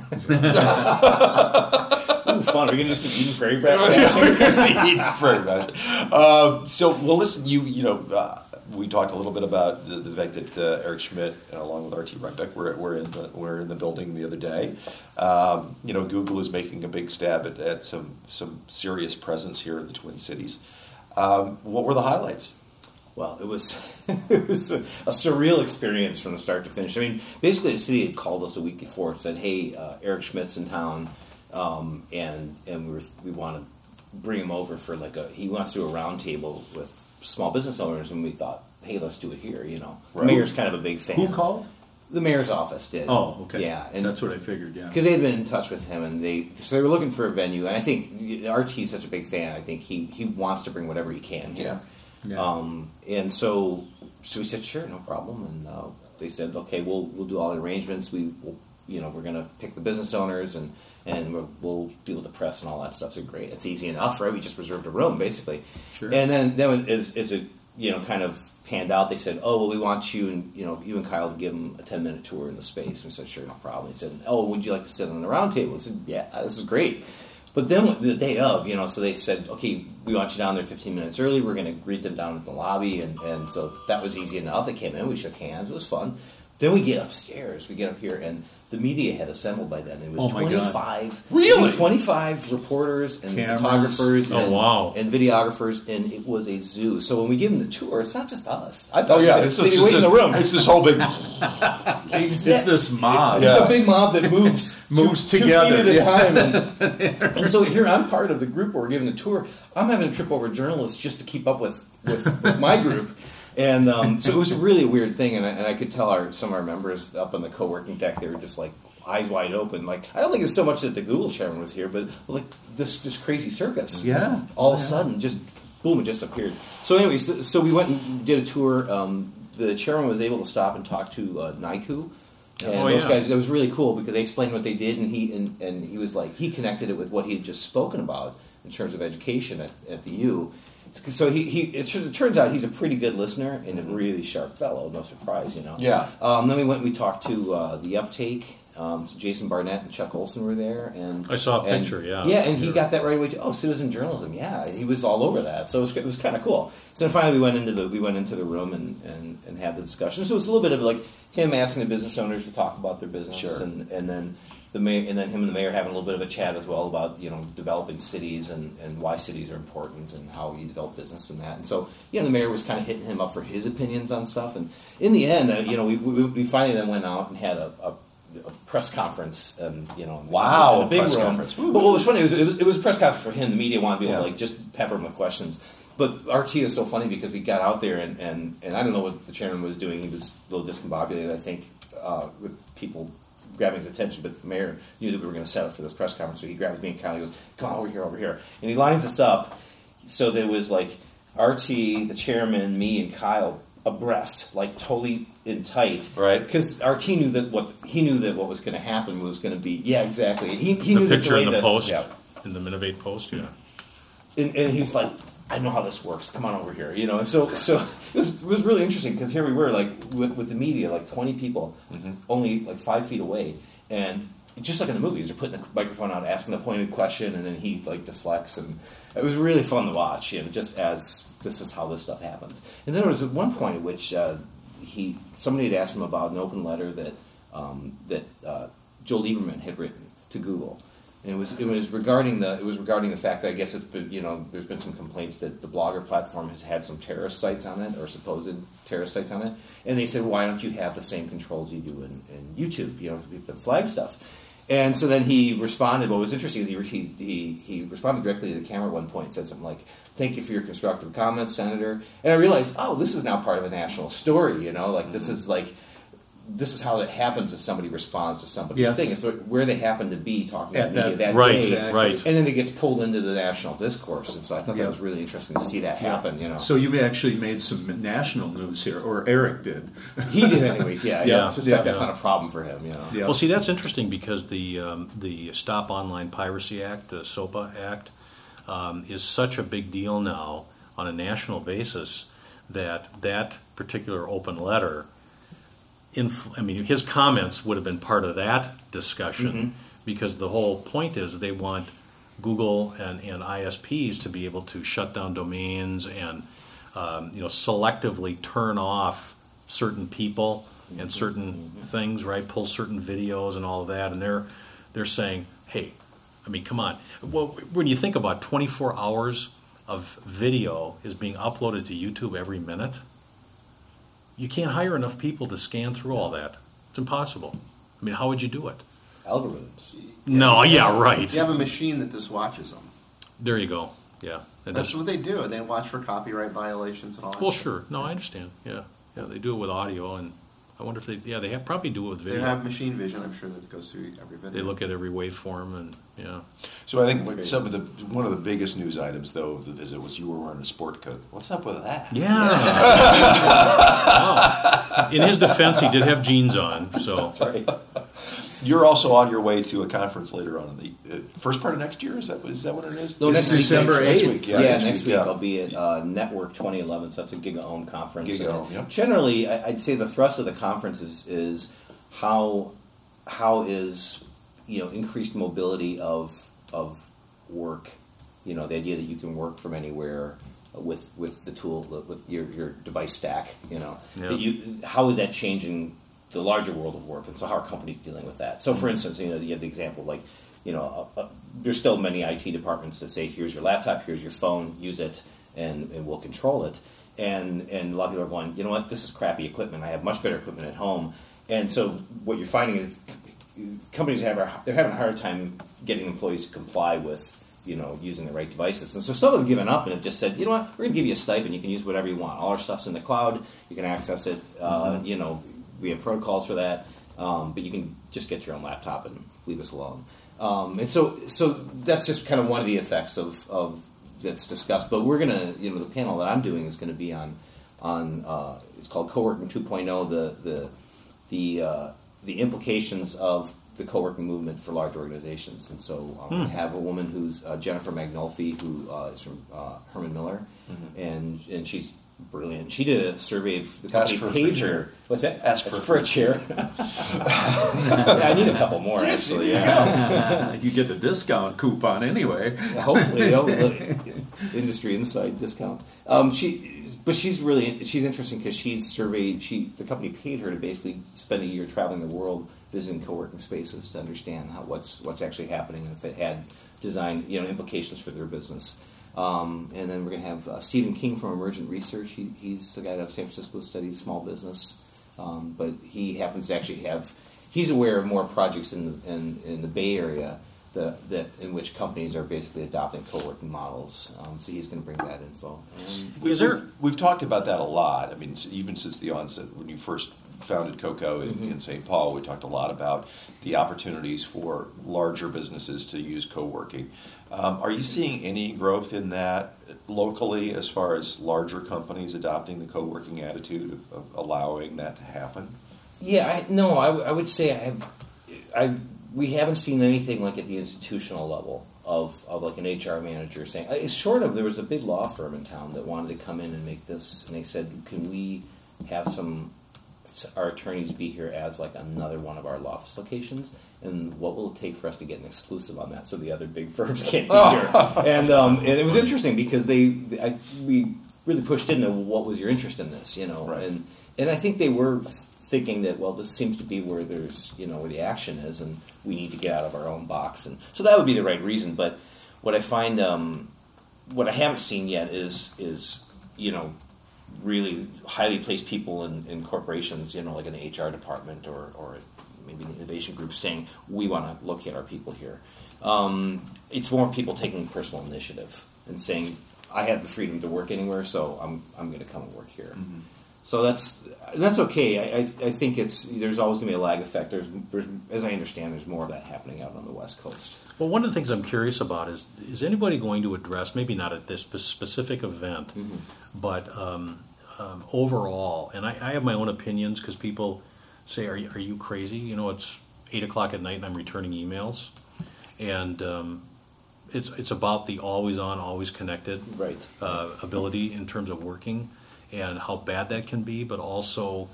Ooh, fun. Are we going to do some Eden Prairie back? Here's the Eden Prairie back. We talked a little bit about the fact that Eric Schmidt, along with R.T. Reinbeck, were in the building the other day. Google is making a big stab at some serious presence here in the Twin Cities. What were the highlights? Well, it was a surreal experience from the start to finish. I mean, basically, the city had called us a week before and said, "Hey, Eric Schmidt's in town, and we want to bring him over for he wants to do a roundtable with small business owners." And we thought, "Hey, let's do it here." Right. The mayor's kind of a big fan. Who called? The mayor's office did. Oh, okay. Yeah, and that's what I figured. Yeah, because they had been in touch with him, and they were looking for a venue. And I think RT is such a big fan. I think he wants to bring whatever he can here. Yeah. And so we said, sure, no problem. And they said, okay, we'll do all the arrangements. We're going to pick the business owners and we'll deal with the press and all that stuff. So great, it's easy enough, right? We just reserved a room, basically. Sure. And then as it kind of panned out, they said, oh, well, we want you and Kyle to give them a 10-minute tour in the space. And we said, sure, no problem. He said, oh, would you like to sit on the round table? I said, yeah, this is great. But then the day of, so they said, okay, we want you down there 15 minutes early. We're going to greet them down at the lobby. And so that was easy enough. They came in. We shook hands. It was fun. Then we get upstairs. We get up here, and the media had assembled by then. It was 25. Really? It was 25 reporters and Cameras. photographers and videographers, and it was a zoo. So when we give them the tour, it's not just us. It's wait in the room. It's this whole big... It's this mob. It's a big mob that moves together 2 feet at a time. And so here I'm part of the group where we're giving the tour. I'm having to trip over journalists just to keep up with my group. And so it was a really weird thing, and I could tell some of our members up on the co-working deck, they were just like eyes wide open. Like, I don't think it's so much that the Google chairman was here, but like this crazy circus. Yeah. All of a sudden, just boom, it just appeared. So anyway, so we went and did a tour. The chairman was able to stop and talk to NICU. And those guys, it was really cool because they explained what they did, and he was like, he connected it with what he had just spoken about in terms of education at the U. So it turns out he's a pretty good listener and a really sharp fellow. No surprise, Yeah. Then we went and we talked to the Uptake. So Jason Barnett and Chuck Olson were there, and I saw a picture. Yeah, and he got that right away too. Oh, citizen journalism. Yeah, he was all over that. So it was kind of cool. So finally, we went into the room and had the discussion. So it was a little bit of like him asking the business owners to talk about their business, Sure. and then the mayor, and then him and the mayor having a little bit of a chat as well about developing cities and why cities are important and how you develop business and that. And so the mayor was kind of hitting him up for his opinions on stuff. And in the end, we finally then went out and had a press conference, and Wow, in a big press room. conference. But what was funny it was a press conference for him. The media wanted to be able to Yeah. just pepper him with questions. But RT is so funny because we got out there and I don't know what the chairman was doing. He was a little discombobulated, I think, with people grabbing his attention. But the mayor knew that we were going to set up for this press conference, so he grabs me and Kyle. He goes, "Come on, over here," and he lines us up. So there was like RT, the chairman, me, and Kyle abreast, like totally in tight, Right. Because RT knew that what was going to happen was going to be exactly. He the knew picture that in the Post, yeah. in the Minovate Post. Yeah, And he was like, "I know how this works. Come on over here," And so it was really interesting because here we were like with the media, like 20 people, only like 5 feet away, and just like in the movies, they're putting the microphone out, asking a pointed question, and then he like deflects, and it was really fun to watch. Just as this is how this stuff happens. And then there was at one point at which somebody had asked him about an open letter that Joel Lieberman had written to Google. And it was regarding the fact that I guess it's been, there's been some complaints that the Blogger platform has had some terrorist sites on it or supposed terrorist sites on it, and they said, why don't you have the same controls you do in YouTube, the flag stuff. And so then he responded. What was interesting is he responded directly to the camera at one point and said something like, "Thank you for your constructive comments, Senator." And I realized, this is now part of a national story. This is how it happens if somebody responds to somebody's thing. It's where they happen to be talking about media that right, day. exactly. Right. And then it gets pulled into the national discourse. And so I thought that was really interesting to see that happen, So you actually made some national news here, or Eric did. He did anyways, yeah. It's just that's not a problem for him, Yeah. Well, see, that's interesting because the Stop Online Piracy Act, the SOPA Act, is such a big deal now on a national basis that particular open letter, his comments would have been part of that discussion because the whole point is they want Google and ISPs to be able to shut down domains and selectively turn off certain people and certain things, right? Pull certain videos and all of that, and they're saying, hey, come on. Well, when you think about 24 hours of video is being uploaded to YouTube every minute, you can't hire enough people to scan through all that. It's impossible. How would you do it? Algorithms. No, yeah, right. You have a machine that just watches them. There you go. Yeah. That's what they do. They watch for copyright violations and all that. Well, sure. No, I understand. Yeah. They do it with audio, and I wonder if they probably do it with video. They have machine vision, I'm sure, that goes through every video. They look at every waveform, and yeah. So I think one of the biggest news items, though, of the visit was you were wearing a sport coat. What's up with that? Yeah. Wow. In his defense, he did have jeans on, so. That's right. You're also on your way to a conference later on in the first part of next year. Is that what it is? No, It's December 8th. Next week. Next week I'll be at Network 2011, so that's a GigaOM conference. Generally, I'd say the thrust of the conference is how is increased mobility of work. The idea that you can work from anywhere with the tool, with your device stack. How is that changing the larger world of work, and so how are companies dealing with that? So, for instance, you have the example there's still many IT departments that say, "Here's your laptop, here's your phone, use it, and we'll control it." And a lot of people are going, "You know what? This is crappy equipment. I have much better equipment at home." And so, what you're finding is companies they're having a hard time getting employees to comply with using the right devices. And so some have given up and have just said, you know what, we're going to give you a stipend. You can use whatever you want. All our stuff's in the cloud. You can access it. We have protocols for that. But you can just get your own laptop and leave us alone. And so that's just kind of one of the effects of that's discussed. But we're going to, the panel that I'm doing is going to be on it's called Co-working 2.0, the implications of the co-working movement for large organizations. And so I have a woman who's Jennifer Magnolfi, who is from Herman Miller, and she's brilliant. She did a survey of the company paid her. What's that? Ask for a chair. Yeah, I need a couple more actually. Yeah. You get the discount coupon anyway. Hopefully, industry inside discount. She's interesting because she's surveyed. The company paid her to basically spend a year traveling the world, visiting co-working spaces to understand what's actually happening and if it had design implications for their business. And then we're going to have Stephen King from Emergent Research. He's a guy out of San Francisco who studies small business, but he happens to actually he's aware of more projects in the Bay Area that in which companies are basically adopting co-working models. So he's going to bring that info. We've talked about that a lot. I mean, even since the onset, when you first founded COCO in St. Paul, we talked a lot about the opportunities for larger businesses to use co-working. Are you seeing any growth in that locally as far as larger companies adopting the co-working attitude of allowing that to happen? Yeah, I would say we haven't seen anything like at the institutional level of like an HR manager saying, there was a big law firm in town that wanted to come in and make this, and they said, can we have our attorneys be here as like another one of our law office locations, and what will it take for us to get an exclusive on that so the other big firms can't be here? And it was interesting because we really pushed into what was your interest in this, right. and I think they were thinking that, well, this seems to be where there's, where the action is, and we need to get out of our own box. And so that would be the right reason. But what I find, what I haven't seen yet is really highly placed people in corporations, like an HR department or maybe an innovation group saying, we want to locate our people here. It's more people taking personal initiative and saying, I have the freedom to work anywhere, so I'm going to come and work here. Mm-hmm. So that's okay. I think there's always going to be a lag effect. There's as I understand, there's more of that happening out on the West Coast. Well, one of the things I'm curious about is anybody going to address, maybe not at this specific event, but overall, and I have my own opinions because people say, are you crazy? It's 8 o'clock at night and I'm returning emails. And it's about the always on, always connected ability in terms of working and how bad that can be, but also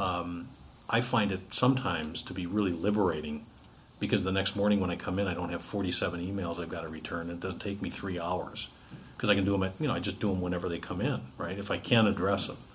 I find it sometimes to be really liberating because the next morning when I come in, I don't have 47 emails I've got to return. It doesn't take me 3 hours because I can do them I just do them whenever they come in, right? If I can address them.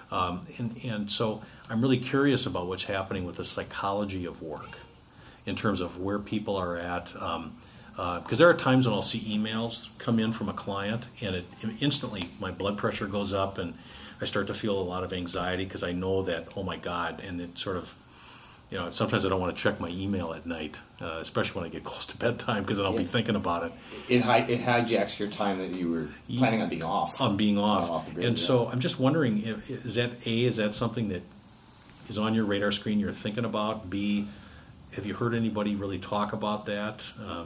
And so I'm really curious about what's happening with the psychology of work in terms of where people are at. Because there are times when I'll see emails come in from a client and it instantly my blood pressure goes up and I start to feel a lot of anxiety because I know that, oh my God, and it sort of, sometimes I don't want to check my email at night, especially when I get close to bedtime because then I'll be thinking about it. It hijacks your time that you were planning on being off. On being off. Off the grid, and so I'm just wondering, is that something that is on your radar screen you're thinking about? B, have you heard anybody really talk about that?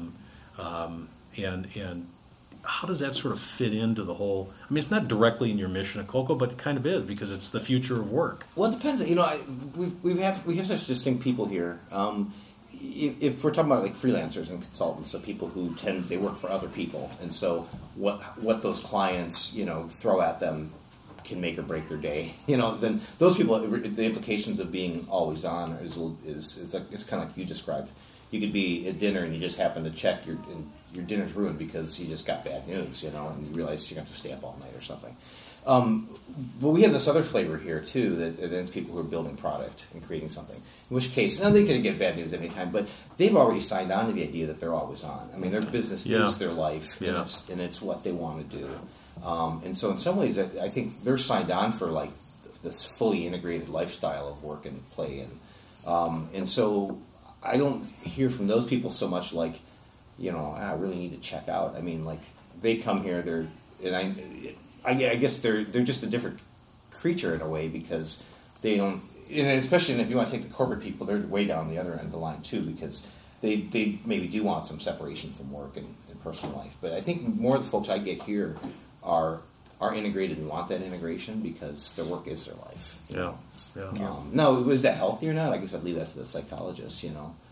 And how does that sort of fit into the whole? I mean, it's not directly in your mission at COCO, but it kind of is because it's the future of work. Well, it depends. We have such distinct people here. If we're talking about like freelancers and consultants, so people who they work for other people, and so what those clients throw at them can make or break their day. Then those people, the implications of being always on is kind of like you described. You could be at dinner and you just happen to check your dinner's ruined because you just got bad news, and you realize you're going to have to stay up all night or something. But we have this other flavor here, too, that it's people who are building product and creating something. In which case, they could get bad news at any time, but they've already signed on to the idea that they're always on. I mean, their business is their life, and it's what they want to do. And so in some ways, I think they're signed on for, like, this fully integrated lifestyle of work and play. And so I don't hear from those people so much like, I really need to check out. I mean, like they come here, I guess they're just a different creature in a way because they don't, and especially if you want to take the corporate people, they're way down the other end of the line too because they maybe do want some separation from work and personal life. But I think more of the folks I get here are integrated and want that integration because their work is their life. Yeah. Now, was that healthy or not? I guess I'd leave that to the psychologist.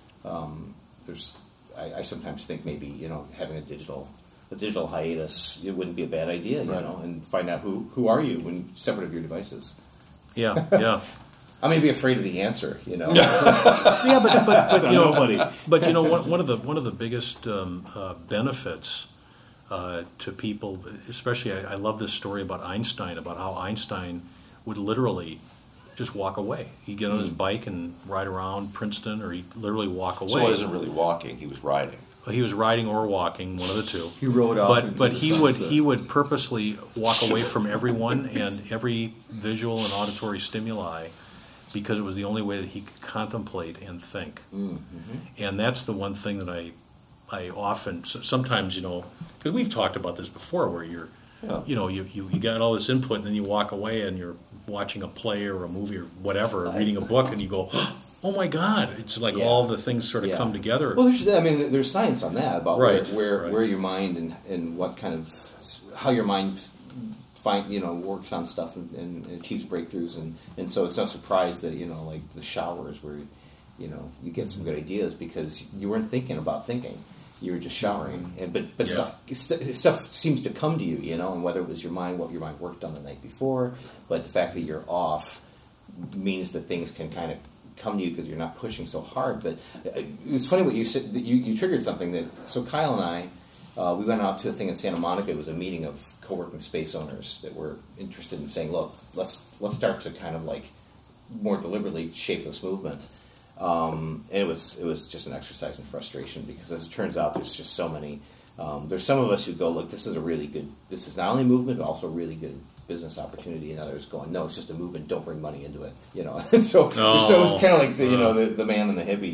I sometimes think maybe having a digital hiatus, it wouldn't be a bad idea. And find out who are you when separate of your devices. Yeah. I may be afraid of the answer. Yeah, but So nobody. But one of the biggest benefits to people, especially I love this story about Einstein, about how Einstein would literally just walk away. He'd get on his bike and ride around Princeton, or he'd literally walk away. So he wasn't really walking; he was riding. He was riding or walking, one of the two. He rode off. But he would purposely walk away from everyone and every visual and auditory stimuli, because it was the only way that he could contemplate and think. Mm-hmm. And that's the one thing that I often, sometimes, because we've talked about this before, where you got all this input and then you walk away and you're watching a play or a movie or whatever, or reading a book, and you go, oh my God, it's like all the things sort of come together. Well, there's science on that about where your mind and what kind of, how your mind works on stuff and achieves breakthroughs, and so it's no surprise that like the showers where you get some good ideas because you weren't thinking about thinking, you were just showering, but stuff seems to come to you, and whether it was your mind, what your mind worked on the night before, but the fact that you're off means that things can kind of come to you because you're not pushing so hard. But it was funny what you said. You triggered something so Kyle and I, we went out to a thing in Santa Monica. It was a meeting of co-working space owners that were interested in saying, look, let's start to kind of like more deliberately shape this movement. And it was just an exercise in frustration because, as it turns out, there's just so many. There's some of us who go, look, this is not only a movement, but also a really good business opportunity, and others going, no, it's just a movement, don't bring money into it, And so it's kind of like the man and the hippie,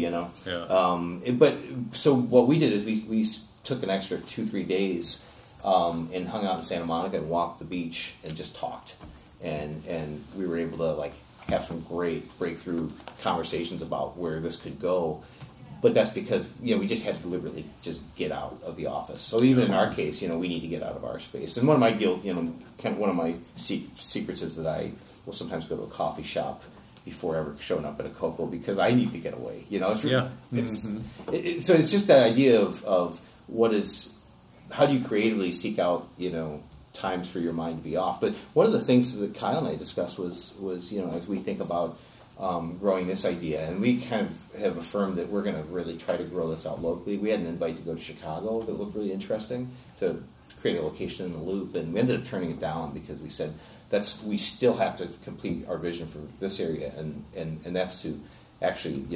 But so what we did is we took an extra 2-3 days and hung out in Santa Monica and walked the beach and just talked, and we were able to like have some great breakthrough conversations about where this could go. But that's because we just had to deliberately just get out of the office. So even in our case, we need to get out of our space. And one of my one of my secrets is that I will sometimes go to a coffee shop before ever showing up at a Coco because I need to get away. So it's just that idea of how do you creatively seek out times for your mind to be off. But one of the things that Kyle and I discussed was as we think about growing this idea, and we kind of have affirmed that we're going to really try to grow this out locally. We had an invite to go to Chicago that looked really interesting to create a location in the Loop, and we ended up turning it down because we said we still have to complete our vision for this area, and that's to actually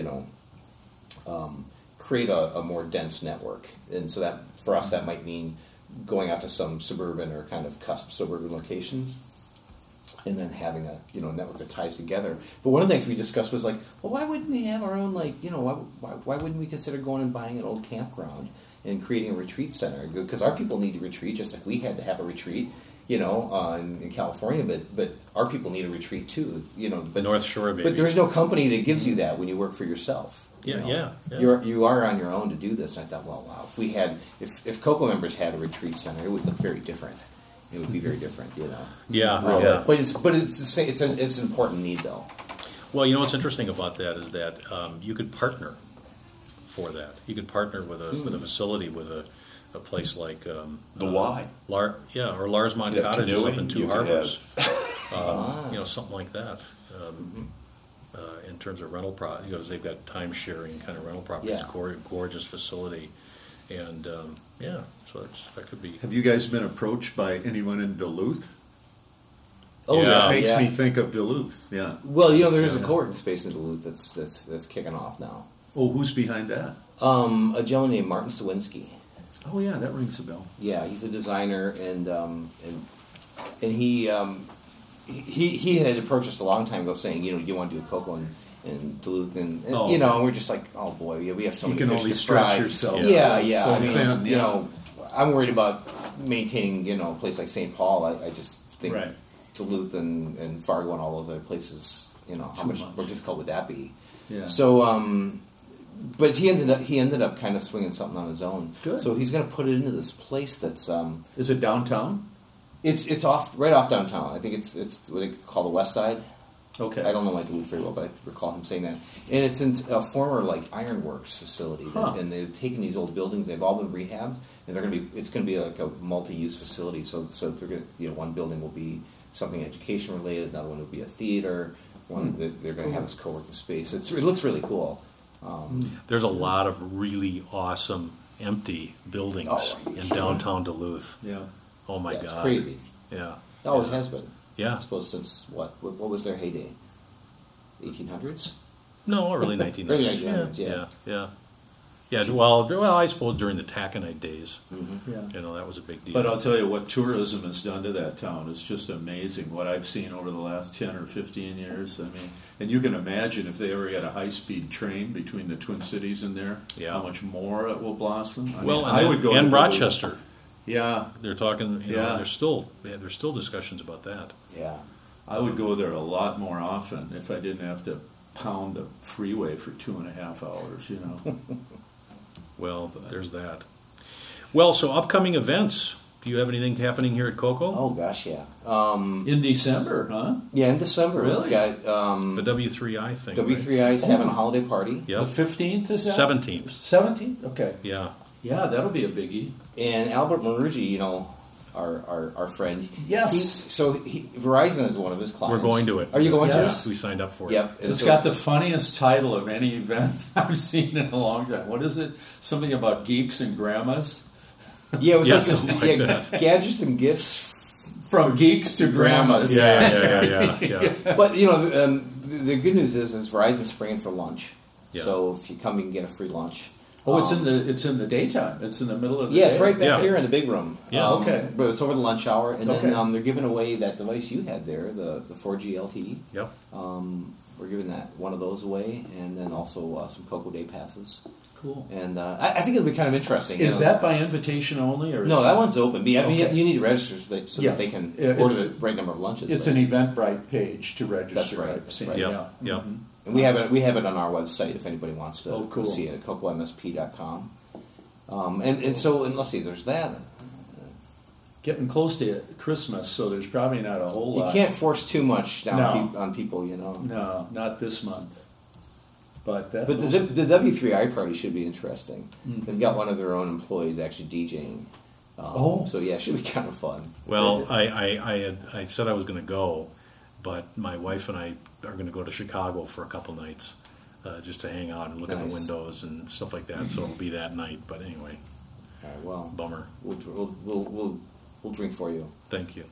create a more dense network. And so that for us that might mean going out to some suburban or kind of cusp suburban locations, and then having a network that ties together. But one of the things we discussed was like, well, why wouldn't we have our own why wouldn't we consider going and buying an old campground and creating a retreat center? Because our people need to retreat just like we had to have a retreat, in California. But our people need a retreat too, But North Shore, baby. But there's no company that gives you that when you work for yourself. Yeah. You are on your own to do this. And I thought, well, wow, if Coco members had a retreat center, it would look very different. It would be very different, Yeah. But it's the same. It's an important need, though. Well, what's interesting about that is that you could partner for that. You could partner with a facility, with a place like the Y. or Lars Mont Cottages up in Two Harbors. Something like that. In terms of rental properties, they've got time sharing kind of rental properties. Yeah. Gorgeous facility, and so that could be. Have you guys been approached by anyone in Duluth? Oh, Yeah. It makes me think of Duluth. Yeah. Well, there is a co-working space in Duluth that's kicking off now. Oh, who's behind that? A gentleman named Martin Sawinski. Oh yeah, that rings a bell. Yeah, he's a designer, and he had approached us a long time ago, saying, you want to do a Coco in Duluth, and Oh, you know, okay. we're just like, oh boy, yeah, we have so You many can fish only to stretch fry. yourself. Yeah. So I mean, thin, you know, I'm worried about maintaining, you know, a place like St. Paul. I just think Right. Duluth and Fargo and all those other places, you know, how Too much much. more difficult would that be? Yeah. So, but he ended up kind of swinging something on his own. Good. So he's going to put it into this place that's Is it downtown? it's right off downtown. I think it's what they call the West Side. Okay. I don't know my Duluth very well, but I recall him saying that. And it's in a former like ironworks facility, Huh. and they've taken these old buildings. They've all been rehabbed, and it's going to be like a multi-use facility. So they're going to, you know, one building will be something education related, another one will be a theater. One they're going to have this co-working space. It looks really cool. There's a lot of really awesome empty buildings Oh, in downtown Duluth. Yeah. Oh my Yeah, it's God. crazy. Yeah. It always Yeah. has been. I Yeah. suppose since what was their heyday? 1800s. No, early 1900s. Early 1900s, yeah. Yeah. Yeah, well, I suppose during the Taconite days, Yeah. you know, that was a big deal. But I'll tell you what tourism has done to that town is just amazing. What I've seen over the last 10 or 15 years. I mean, and you can imagine if they ever get a high-speed train between the Twin Cities and there, Yeah. how much more it will blossom. I well, mean, and, I would go and to Rochester. Yeah, They're talking, you know, Yeah. there's still discussions about that. Yeah. I would go there a lot more often if I didn't have to pound the freeway for 2.5 hours. You know. Well, there's that. Well, so upcoming events. Do you have anything happening here at Coco? Oh gosh, yeah. In December, huh? Yeah, in December Really? we've got The W3I thing. W3I is having a holiday party, Yep. The 15th is that? 17th. 17th? Okay. Yeah. Yeah, that'll be a biggie. and Albert Marucci, you know, our friend. Yes. Verizon is one of his clients. We're going to it. Are you going Yes. We signed up for it. Yep. And It's so- got the funniest title of any event I've seen in a long time. What is it? Something about geeks and grandmas? Yeah, it was Yes, like something like that. gadgets and gifts. From geeks to grandmas. Yeah. But you know, the good news is Verizon's spraying for lunch. Yeah. So if you come, you can get a free lunch. Oh, it's in the daytime. It's in the middle of the Yeah, day. it's right back Yeah. here in the big room. Yeah. Okay. But it's over the lunch hour, and Okay. then they're giving away that device you had there, the 4G LTE. Yep. We're giving that one of those away, and then also some Cocoa Day passes. Cool. And I think it'll be kind of interesting. Is you know. that by invitation only, or is No, that one's open. But, I mean, Okay. you need to register so that Yes. they can It's- order the right number of lunches. It's but- an Eventbrite page to register. That's right, I've that's seen. right. Yep. Yeah. Yep. And we have it on our website if anybody wants to Oh, cool. see it at cocomsp.com. And so let's see, there's that. Getting close to Christmas, so there's probably not a whole You lot. can't force too much down No. on people, you know. No, not this month. But that. But the W3I party should be interesting. They've got one of their own employees actually DJing. So yeah, it should be kind of fun. Well, I said I was going to go, but my wife and I are going to go to Chicago for a couple nights, just to hang out and look at the Nice. windows and stuff like that. So it'll be that night. But anyway, All right, well, bummer. we'll drink for you. Thank you.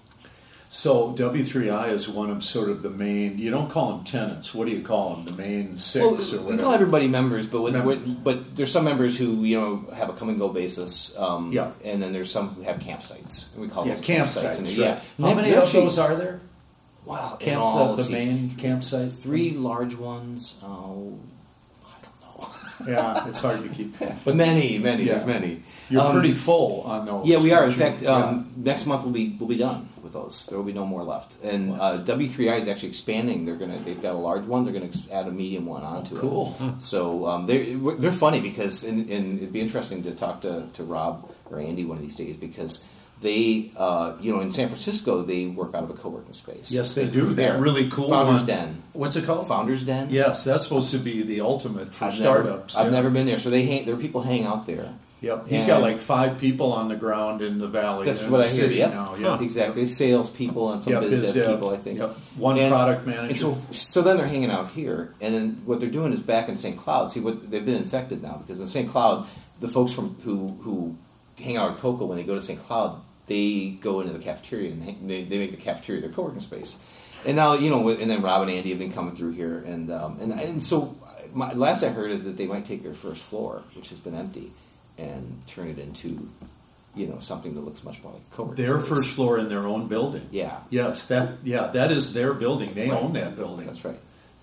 So W3I is one of sort of the main. You don't call them tenants. What do you call them? The main six or We whatever. call everybody members, but Members. but there's some members who have a come and go basis. Yeah. And then there's some who have campsites. And we call Yeah, those campsites. And Right. yeah. How many They're of actually- those are there? Wow. in Campsite, all, the let's see, main campsite. 3 large ones. Oh, I don't know. Yeah, it's hard to keep. But many. Yeah. There's many. you're pretty full on those. Yeah, we are. In aren't you? fact, Yeah. next month we'll be done with those. There will be no more left. And W3I is actually expanding. They've got a large one. They're gonna add a medium one onto Cool. it. So they're funny because and it'd be interesting to talk to Rob or Andy one of these days because they in San Francisco they work out of a co-working space. Yes, they do. There. That really cool Founders one. Den. What's it called? Founders Den. Yes, that's supposed to be the ultimate for I've startups. I've yeah. never been there. So there are people hang out there. Yep, he's And- got like 5 people on the ground in the valley. That's in what the I hear. city Yep, now. Yeah, exactly. Salespeople and some Yep, biz biz dev dev. people, I think. Yep. One And- product and manager. so then they're hanging out here, and then what they're doing is back in St. Cloud. See, what they've been infected now because in St. Cloud, the folks who hang out at Coco when they go to St. Cloud, they go into the cafeteria and they make the cafeteria their co-working space. And now and then Rob and Andy have been coming through here, and so last I heard is that they might take their first floor, which has been empty, and turn it into something that looks much more like a co-working Their space. first floor in their own building. Yeah. Yes, that is their building. They Right. own that building. That's right.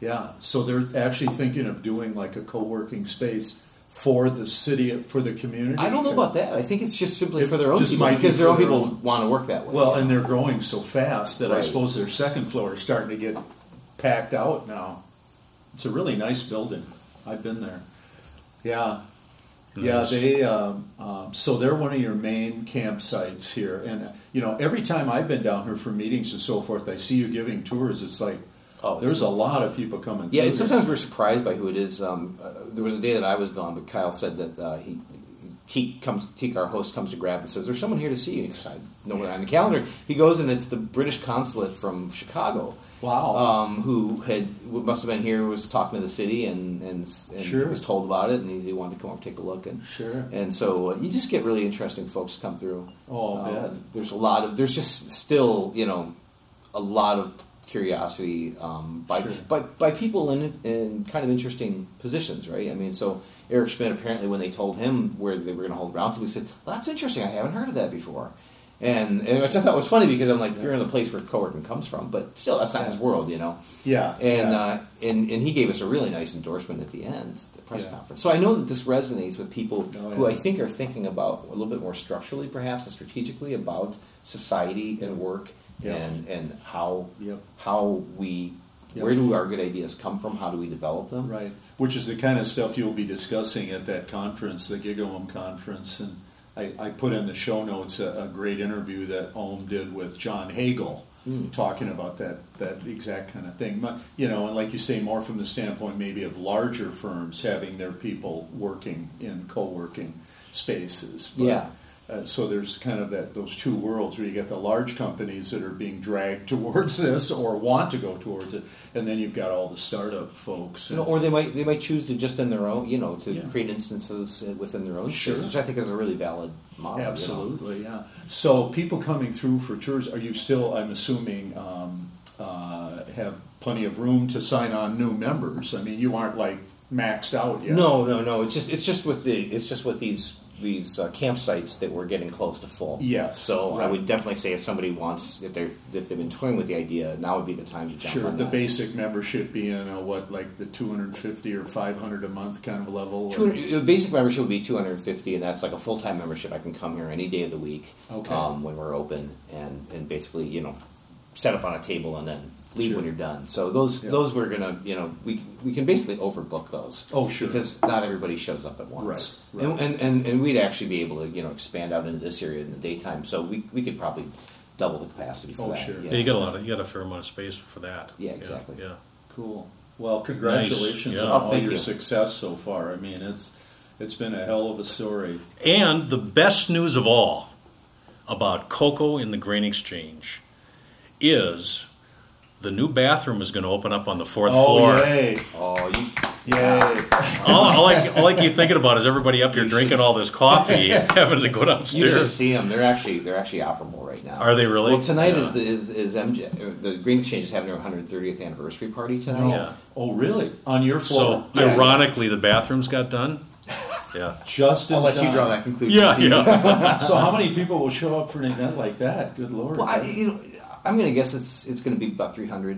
Yeah, so they're actually thinking of doing like a co-working space for the city, for the community. I don't know about that. I think it's just simply It for their own just people, might be because their for own their people own. want to work that way. Well, and they're growing so fast that I Right. suppose their second floor is starting to get packed out now. It's a really nice building. I've been there. Yeah. Nice. Yeah, they. So they're one of your main campsites here, and every time I've been down here for meetings and so forth, I see you giving tours. It's like there's a lot of people coming. Yeah, through and sometimes we're surprised by who it is. There was a day that I was gone, but Kyle said that Teek, our host, comes to grab and says, "There's someone here to see you." Because I know we're on the calendar. He goes, and it's the British consulate from Chicago. Wow. Who must have been here, was talking to the city, and Sure. was told about it, and he wanted to come over and take a look. And Sure. And so you just get really interesting folks come through. Oh, I'll bet. There's just still a lot of curiosity by people in kind of interesting positions, right? I mean, so Eric Schmidt, apparently when they told him where they were going to hold roundtable, he said, well, "That's interesting. I haven't heard of that before." And which I thought was funny, because I'm like, you're in the place where co-working comes from, but still, that's not his world, Yeah. And he gave us a really nice endorsement at the end, the press conference. So I know that this resonates with people who I think are thinking about a little bit more structurally, perhaps, and strategically about society and work, and how we where do our good ideas come from? How do we develop them? Right. Which is the kind of stuff you'll be discussing at that conference, the GigaOM conference, and I put in the show notes a great interview that OM did with John Hagel, talking about that exact kind of thing. And like you say, more from the standpoint maybe of larger firms having their people working in co-working spaces. But, so there's kind of those two worlds where you get the large companies that are being dragged towards this or want to go towards it, and then you've got all the startup folks. Or they might choose to just in their own, to create instances within their own space, which I think is a really valid model. Absolutely, yeah. So people coming through for tours, are you still, I'm assuming, have plenty of room to sign on new members? I mean, you aren't like maxed out yet. No. It's just with these campsites that we're getting close to full. Yes. So right. I would definitely say if somebody wants, if they've been toying with the idea, now would be the time to jump Sure, on the that. basic membership being like the $250 or $500 a month kind of level. The basic membership would be $250, and that's like a full-time membership. I can come here any day of the week when we're open, and basically set up on a table and then leave when you're done. So those we're gonna we can basically overbook those. Oh, sure. Because not everybody shows up at once. Right. And we'd actually be able to expand out into this area in the daytime. So we could probably double the capacity for that. Sure. Yeah, you got a fair amount of space for that. Yeah, exactly. Yeah. Cool. Well, congratulations Nice. on all Thank your you. success so far. I mean, it's been a hell of a story. And the best news of all about Cocoa in the Grain Exchange is the new bathroom is going to open up on the fourth floor. Yay! Yay! all I keep thinking about is everybody up here drinking all this coffee, having to go You should downstairs. see them. They're actually operable right now. Are they really? Well, tonight Yeah. is MJ. The Green Exchange is having their 130th anniversary party tonight. Yeah. Oh, really? On your floor? So ironically, the bathrooms got done. Yeah. Just in I'll let you time. draw that conclusion. Yeah. Steve. Yeah. So how many people will show up for an event like that? Good Lord. Well, I'm going to guess it's going to be about 300.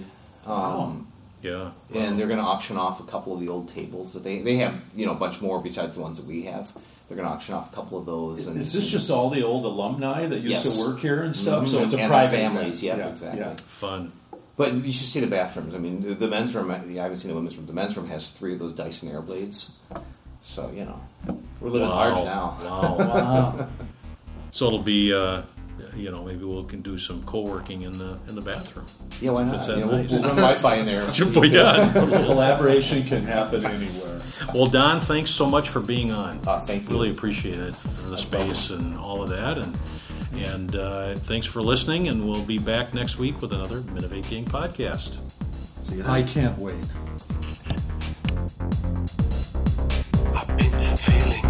Yeah. And they're going to auction off a couple of the old tables that they have, a bunch more besides the ones that we have. They're going to auction off a couple of those. And Is this just all the old alumni that used Yes. to work here and stuff? So Mhm. it's a And private their families, event. yeah, exactly. Fun. But you should see the bathrooms. I mean, the men's room, I haven't seen the women's room. The men's room has 3 of those Dyson Airblades. So, we're living large now. Wow. Wow. So it'll be, maybe we can do some co-working in the bathroom. Yeah, why not? It's that We'll nice. run Wi-Fi in there. Yeah. Collaboration can happen anywhere. Well, Don, thanks so much for being on. Thank you. Really appreciate it for the space and all of that, and thanks for listening. And we'll be back next week with another Minovate Gang podcast. See you then. I can't wait. I've been feeling